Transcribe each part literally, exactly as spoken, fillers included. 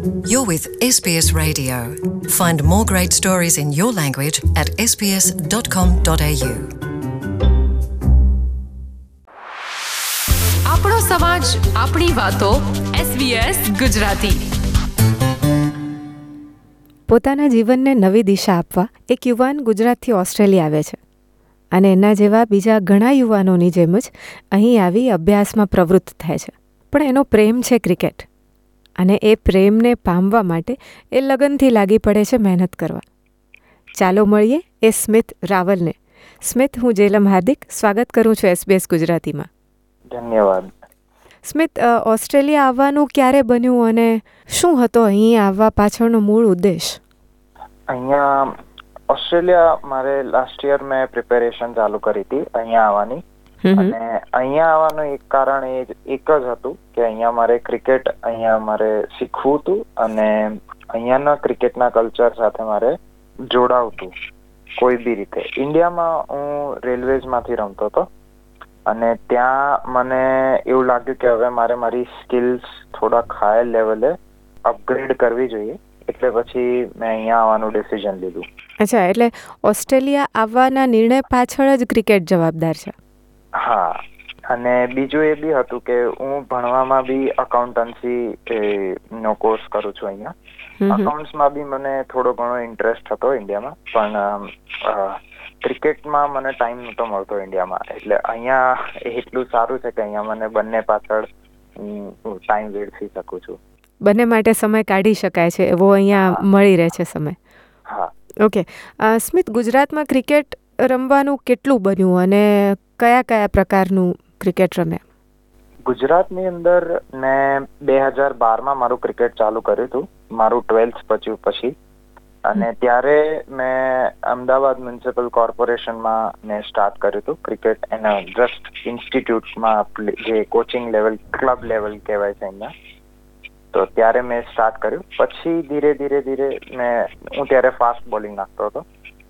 You're with S B S Radio. Find more great stories in your language at s b s dot com dot a u. આપણો સમાજ, આપણી વાતો. S B S Gujarati. પોતાના જીવનને નવી દિશા આપવા એક યુવાન ગુજરાતથી ઓસ્ટ્રેલિયા આવે છે અને એના જેવા બીજા ઘણા યુવાનોની જેમ જ અહીં આવી અભ્યાસમાં પ્રવૃત્ત થાય છે. પણ એનો પ્રેમ છે ક્રિકેટ, અને એ પ્રેમને પામવા માટે એ લગનથી લાગી પડે છે મહેનત કરવા. ચાલો મળીએ એ સ્મિત રાવલને. સ્મિત, હું જેલમ હાર્દિક સ્વાગત કરું છું એસ બી એસ ગુજરાતીમાં. ધન્યવાદ. સ્મિત, ઓસ્ટ્રેલિયા આવવાનું ક્યારે બન્યું અને શું હતો અહીં આવવા પાછળનો મૂળ ઉદ્દેશ? અહીંયા ઓસ્ટ્રેલિયા મારે લાસ્ટ યર મેં પ્રિપેરેશન ચાલુ કરી હતી અહીંયા આવવાની, અને અહીંયા આવવાનું એક કારણ એ એક જ હતું કે અહીંયા મારે ક્રિકેટ અહીંયા મારે શીખવું હતું અને અહીંયાના ક્રિકેટના કલ્ચર સાથે મારે જોડાવતું કોઈ બી રીતે. ઇન્ડિયામાં હું રેલવેઝમાંથી રમતો હતો અને ત્યાં મને એવું લાગ્યું કે હવે મારે મારી સ્કિલ્સ થોડાક હાયર લેવલે અપગ્રેડ કરવી જોઈએ, એટલે પછી મેં અહીંયા આવવાનું ડિસિઝન લીધું. અચ્છા, એટલે ઓસ્ટ્રેલિયા આવવાના નિર્ણય પાછળ જ ક્રિકેટ જવાબદાર છે? હા, અને બીજું એ બી હતું કે હું ભણવામાં બી અકાઉન્ટન્સી નો કોર્સ કરું છું અહીંયા. અકાઉન્ટ્સમાં બી મને થોડો ઘણો ઇન્ટરેસ્ટ હતો ઇન્ડિયામાં, પણ ક્રિકેટમાં મને ટાઈમ નહોતો મળતો ઇન્ડિયામાં, એટલે અહીંયા એટલું સારું છે કે અહીંયા મને બંને પાછળ ટાઈમ વેડફી શકું છું. બંને માટે સમય કાઢી શકાય છે એવો અહીંયા મળી રહે છે સમય. હા. ઓકે સ્મિત, ગુજરાતમાં ક્રિકેટ રમવાનું કેટલું બન્યું અને કયા કયા પ્રકારનું ક્રિકેટ રમે? ગુજરાતની અંદર મેં બે હજાર બારમાં મારું ક્રિકેટ ચાલુ કર્યું હતું, મારું ટ્વેલ્થ પચ્યું પછી, અને ત્યારે મેં અમદાવાદ મ્યુનિસિપલ કોર્પોરેશનમાં મેં સ્ટાર્ટ કર્યું હતું ક્રિકેટ. એના જસ્ટ ઇન્સ્ટિટ્યૂટમાં જે કોચિંગ લેવલ, ક્લબ લેવલ કહેવાય છે અહીંયા, તો ત્યારે મેં સ્ટાર્ટ કર્યું. પછી ધીરે ધીરે ધીરે મેં હું ત્યારે ફાસ્ટ બોલિંગ નાખતો હતો.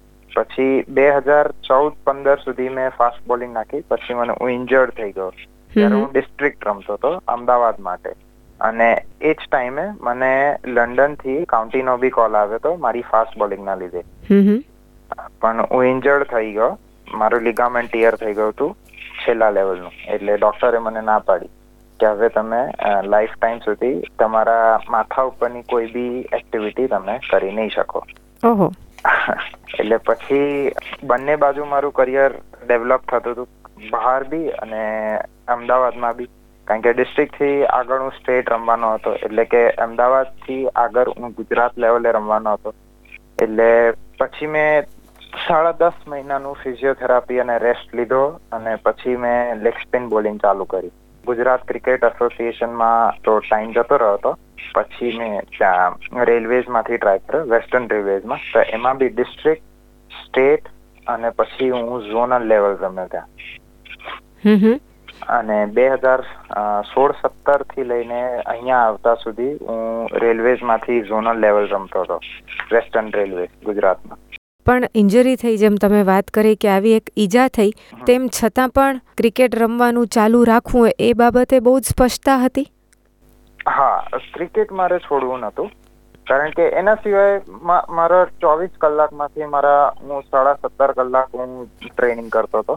પછી બે હજાર ચૌદ પંદર સુધી મેં ફાસ્ટ બોલિંગ નાખી. પછી મને હું ઇન્જર્ડ થઈ ગયો ત્યારે હું ડિસ્ટ્રિક્ટ રમતો હતો અમદાવાદ માટે, અને એ જ ટાઈમે મને લંડન થી કાઉન્ટીનો બી કોલ આવ્યો હતો મારી ફાસ્ટ બોલિંગ ના લીધે. પણ હું ઇન્જર્ડ થઈ ગયો, મારું લિગામેન્ટ ટીયર થઈ ગયું હતું છેલ્લા લેવલનું, એટલે ડોક્ટરે મને ના પાડી કે હવે તમે લાઈફ ટાઈમ સુધી તમારા માથા ઉપરની કોઈ બી એક્ટિવિટી તમે કરી નહીં શકો. ઓહો. એટલે પછી બંને બાજુ મારું કરિયર ડેવલપ થતું હતું, બહાર બી અને અમદાવાદમાં બી, કારણ કે ડિસ્ટ્રિક્ટ થી આગળ હું સ્ટેટ રમવાનો હતો, એટલે કે અમદાવાદ થી આગળ હું ગુજરાત લેવલે રમવાનો હતો. એટલે પછી મેં સાડા દસ મહિનાનું ફિઝિયોથેરાપી અને રેસ્ટ લીધો, અને પછી મેં લેગ સ્પિન બોલિંગ ચાલુ કરી. ગુજરાત ક્રિકેટ એસોસિએશનમાં તો ટાઈમ જતો રહ્યો હતો. પછી મેં ત્યાં રેલવેઝમાંથી ટ્રાય કર્યો, વેસ્ટર્ન રેલવેઝમાં, તો એમાં બી ડિસ્ટ્રિક્ટ, સ્ટેટ અને પછી હું ઝોનલ લેવલ રમ્યો ત્યાં. અને બે હજાર સોળ સત્તર થી લઈને અહીંયા આવતા સુધી હું રેલવેઝમાંથી ઝોનલ લેવલ રમતો હતો, વેસ્ટર્ન રેલવે ગુજરાતમાં. પણ ઇન્જરી થઈ, જેમ તમે વાત કરી કે આવી એક ઈજા થઈ, તેમ છતાં પણ ક્રિકેટ રમવાનું ચાલુ રાખવું એ બાબતે બહુ જ સ્પષ્ટતા હતી? હા, ક્રિકેટ મારે છોડવું નહોતું, કારણ કે એના સિવાય મારા ચોવીસ કલાકમાંથી મારા હું સાડા સત્તર કલાક હું ટ્રેનિંગ કરતો હતો.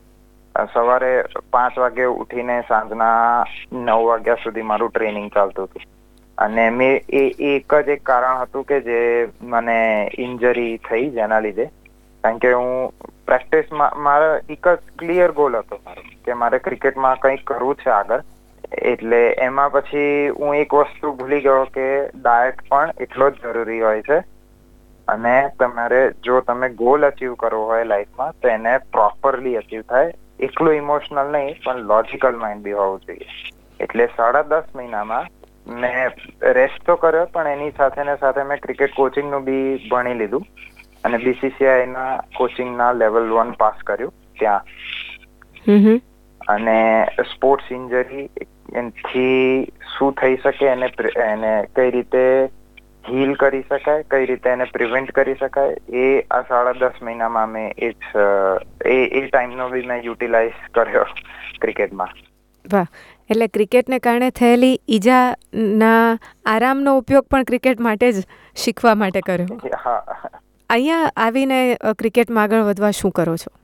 સવારે પાંચ વાગે ઉઠીને સાંજના નવ વાગ્યા સુધી મારું ટ્રેનિંગ ચાલતું હતું. અને મેં એ એક જ એક કારણ હતું કે જે મને ઇન્જરી થઈ, જેના લીધે, કારણ કે હું પ્રેક્ટિસમાં મારા એક જ ક્લિયર ગોલ હતો મારો કે મારે ક્રિકેટમાં કંઈક કરવું છે આગળ. એટલે એમાં પછી હું એક વસ્તુ ભૂલી ગયો કે ડાયટ પણ એટલો જ જરૂરી હોય છે, અને તમારે જો તમે ગોલ અચીવ કરવો હોય લાઈફમાં તો એને પ્રોપરલી અચીવ થાય, એકલું ઇમોશનલ નહીં પણ લોજિકલ માઇન્ડ બી હોવું જોઈએ. એટલે સાડા દસ મહિનામાં મેં રેસ્ટ તો કર્યો, પણ એની સાથે ને સાથે મેં ક્રિકેટ કોચિંગનું બી ભણી લીધું અને બીસીસીઆઈના કોચિંગના લેવલ વન પાસ કર્યું ત્યાં. અને સ્પોર્ટ્સ ઇન્જરી એનાથી શું થઈ શકે, એને એને કઈ રીતે હીલ કરી શકાય, કઈ રીતે એને પ્રિવેન્ટ કરી શકાય, એ આ સાડા દસ મહિનામાં મેં એ જ એ એ ટાઈમનો બી મેં યુટિલાઇઝ કર્યો ક્રિકેટમાં. વાહ, એટલે ક્રિકેટને કારણે થયેલી ઈજાના આરામનો ઉપયોગ પણ ક્રિકેટ માટે જ શીખવા માટે કર્યો. હા. અહીંયા આવીને ક્રિકેટમાં આગળ વધવા શું કરો છો?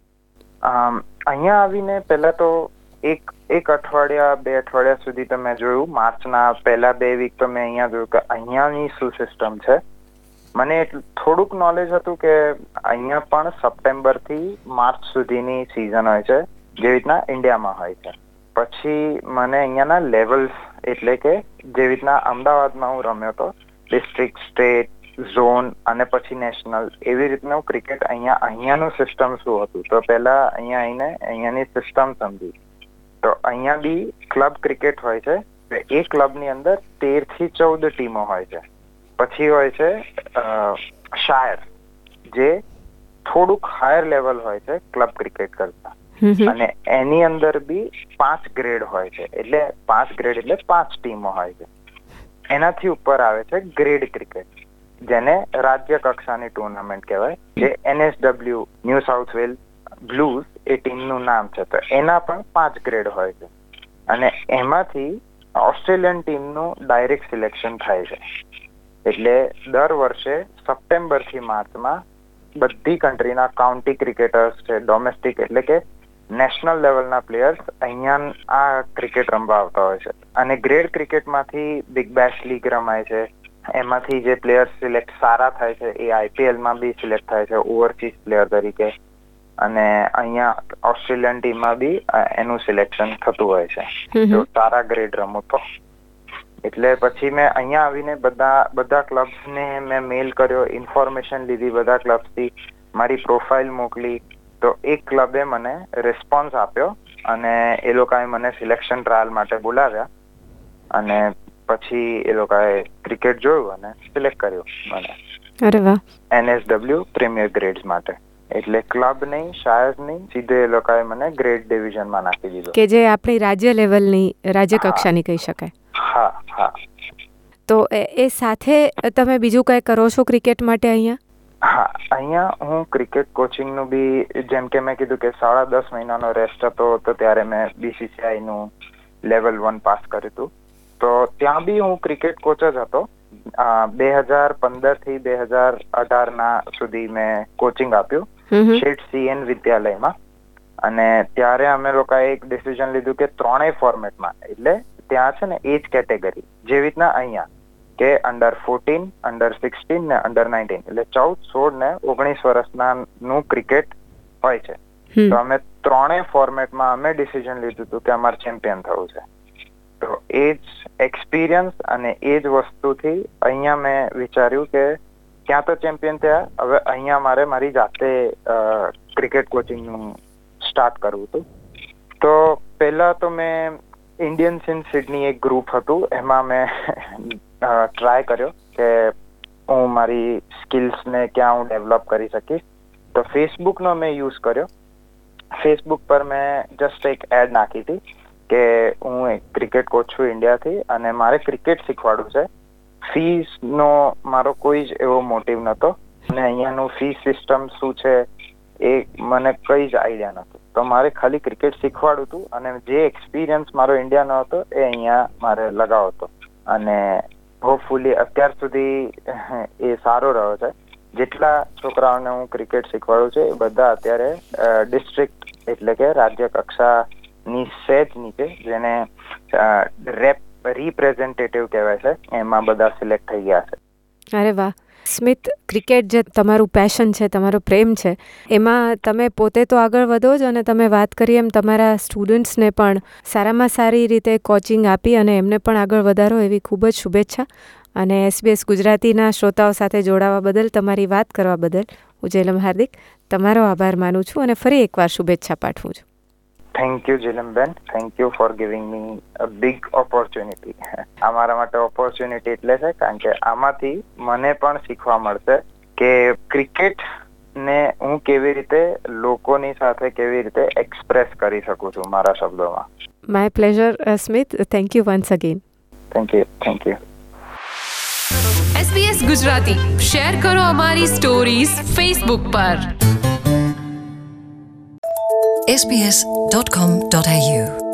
અહીંયા આવીને પહેલા તો એક એક અઠવાડિયા બે અઠવાડિયા સુધી તો મેં જોયું, માર્ચના પહેલા બે વીક તો મેં અહીંયા જોયું કે અહીંયાની શું સિસ્ટમ છે. મને થોડુંક નોલેજ હતું કે અહીંયા પણ સપ્ટેમ્બરથી માર્ચ સુધીની સિઝન હોય છે, જેવી રીતના ઇન્ડિયામાં હોય છે. પછી મને અહીંયાના લેવલ્સ એટલે કે જેવી રીતના અમદાવાદમાં હું રમ્યો હતો, ડિસ્ટ્રિક્ટ, સ્ટેટ, ઝોન અને પછી નેશનલ, એવી રીતનું ક્રિકેટ અહીંયા અહીંયાનું સિસ્ટમ શું હતું. તો પહેલા અહીંયા આવીને અહીંયાની સિસ્ટમ સમજી. તો અહીંયા બી ક્લબ ક્રિકેટ હોય છે. એ ક્લબની અંદર તેર થી ચૌદ ટીમો હોય છે. પછી હોય છે શાયર, જે થોડુંક હાયર લેવલ હોય છે ક્લબ ક્રિકેટ કરતા, અને એની અંદર બી પાંચ ગ્રેડ હોય છે. એટલે પાંચ ગ્રેડ એટલે પાંચ ટીમો હોય છે. એનાથી ઉપર આવે છે ગ્રેડ ક્રિકેટ, જેને રાજ્ય કક્ષાની ટુર્નામેન્ટ કહેવાય, જે NSW New South Wales Blues એ ટીમનું નામ છે. તો એના પણ પાંચ ગ્રેડ હોય છે, અને એમાંથી ઓસ્ટ્રેલિયન ટીમનું ડાયરેક્ટ સિલેક્શન થાય છે. એટલે દર વર્ષે સપ્ટેમ્બર થી માર્ચમાં બધી કન્ટ્રીના કાઉન્ટી ક્રિકેટર્સ છે, ડોમેસ્ટિક એટલે કે નેશનલ લેવલના પ્લેયર્સ અહીંયા આ ક્રિકેટ રમવા આવતા હોય છે. અને ગ્રેડ ક્રિકેટમાંથી બિગ બેશ લીગ રમાય છે. એમાંથી જે પ્લેયર્સ સિલેક્ટ સારા થાય છે એ આઈપીએલમાં બી સિલેક્ટ થાય છે ઓવરસીઝ પ્લેયર તરીકે, અને અહીંયા ઓસ્ટ્રેલિયન ટીમમાં બી એનું સિલેક્શન થતું હોય છે જો સારા ગ્રેડ રમો તો. એટલે પછી મેં અહીંયા આવીને બધા બધા ક્લબ્સને મેં મેલ કર્યો, ઇન્ફોર્મેશન લીધી બધા ક્લબ્સથી, મારી પ્રોફાઇલ મોકલી. તો એક ક્લબે મને રિસ્પોન્સ આપ્યો અને એ લોકોએ મને સિલેક્શન ટ્રાયલ માટે બોલાવ્યા, અને પછી એ લોકોએ ક્રિકેટ જોયું અને સિલેક્ટ કર્યો મને. અરે વાહ. એનએસડબલ્યુ પ્રીમિયર ગ્રેડ્સ માટે. એટલે ક્લબ નહીં, શાયર નહીં, સીધે એ લોકોએ મને ગ્રેડ ડિવિઝનમાં નાખી દીધો, કે જે આપણી રાજ્ય લેવલની રાજ્ય કક્ષાની કહી શકાય. હા હા. તો એ સાથે તમે બીજું કઈ કરો છો ક્રિકેટ માટે અહીંયા? હા, અહીંયા હું ક્રિકેટ કોચિંગનું બી, જેમ કે મેં કીધું કે સાડા દસ મહિનાનો રેસ્ટ હતો, તો ત્યારે મેં બીસીસીઆઈ નું લેવલ વન પાસ કર્યું હતું. તો ત્યાં બી હું ક્રિકેટ કોચ જ હતો. બે હજાર પંદર થી બે હજાર અઢાર ના સુધી મેં કોચિંગ આપ્યું શેઠ સીએન વિદ્યાલયમાં. અને ત્યારે અમે લોકોએ એક ડિસિઝન લીધું કે ત્રણેય ફોર્મેટમાં, એટલે ત્યાં છે ને એજ કેટેગરી જેવી રીતના અહીંયા કે અંડર ફોર્ટીન, અંડર સિક્સટીન ને અંડર નાઇન્ટીન, એટલે ચૌદ, સોળ ને ઓગણીસ વર્ષના નું ક્રિકેટ હોય છે. તો અમે ત્રણેય ફોર્મેટમાં અમે ડિસિઝન લીધું હતું કે અમારે ચેમ્પિયન થવું છે. તો એ જ એક્સપિરિયન્સ અને એ જ વસ્તુથી અહીંયા મેં વિચાર્યું કે ક્યાં તો ચેમ્પિયન થયા, હવે અહીંયા મારે મારી જાતે ક્રિકેટ કોચિંગનું સ્ટાર્ટ કરવું હતું. તો પહેલા તો મેં ઇન્ડિયન્સ ઇન સિડની એક ગ્રુપ હતું, એમાં મેં ટ્રાય કર્યો કે હું મારી સ્કિલ્સને ક્યાં હું ડેવલપ કરી શકીશ. તો ફેસબુકનો મેં યુઝ કર્યો. ફેસબુક પર મેં જસ્ટ એક એડ નાખી હતી કે હું એક ક્રિકેટ કોચ છું ઇન્ડિયાથી અને મારે ક્રિકેટ શીખવાડવું છે. ફીસનો મારો કોઈ જ એવો મોટિવ નહોતો, અને અહીંયાનું ફી સિસ્ટમ શું છે એ મને કઈ જ આઈડિયા નહોતો. તો મારે ખાલી ક્રિકેટ શીખવાડવું હતું, અને જે એક્સપિરિયન્સ મારો ઇન્ડિયાનો હતો એ અહીંયા મારે લગાવો હતો. અને હોપફુલી અત્યાર સુધી એ સારો રહ્યો છે. જેટલા છોકરાઓને હું ક્રિકેટ શીખવાડું છું એ બધા અત્યારે ડિસ્ટ્રિક્ટ એટલે કે રાજ્ય કક્ષાની સેજ નીચે, જેને રેપ રિપ્રેઝેન્ટેટિવ કહેવાય છે, એમાં બધા સિલેક્ટ થઈ ગયા છે. અરે વાહ. સ્મિત, ક્રિકેટ જે તમારું પેશન છે, તમારો પ્રેમ છે, એમાં તમે પોતે તો આગળ વધો જ, અને તમે વાત કરી એમ તમારા સ્ટુડન્ટ્સને પણ સારામાં સારી રીતે કોચિંગ આપી અને એમને પણ આગળ વધારો, એવી ખૂબ જ શુભેચ્છા. અને એસબીએસ ગુજરાતીના શ્રોતાઓ સાથે જોડાવા બદલ, તમારી વાત કરવા બદલ હું જેલમ હાર્દિક તમારો આભાર માનું છું, અને ફરી એકવાર શુભેચ્છા પાઠવું છું. Thank you Jilamben, thank you for giving me a big opportunity. અમારા માટે ઓપોર્ચ્યુનિટી એટલે છે કારણ કે આમાંથી મને પણ શીખવા મળશે કે ક્રિકેટ ને હું કેવી રીતે લોકોની સાથે કેવી રીતે એક્સપ્રેસ કરી શકું છું મારા શબ્દોમાં. My pleasure Smit. Thank you once again. Thank you thank you. SBS Gujarati share કરો અમારી સ્ટોરીઝ ફેસબુક પર. S B S dot com dot A you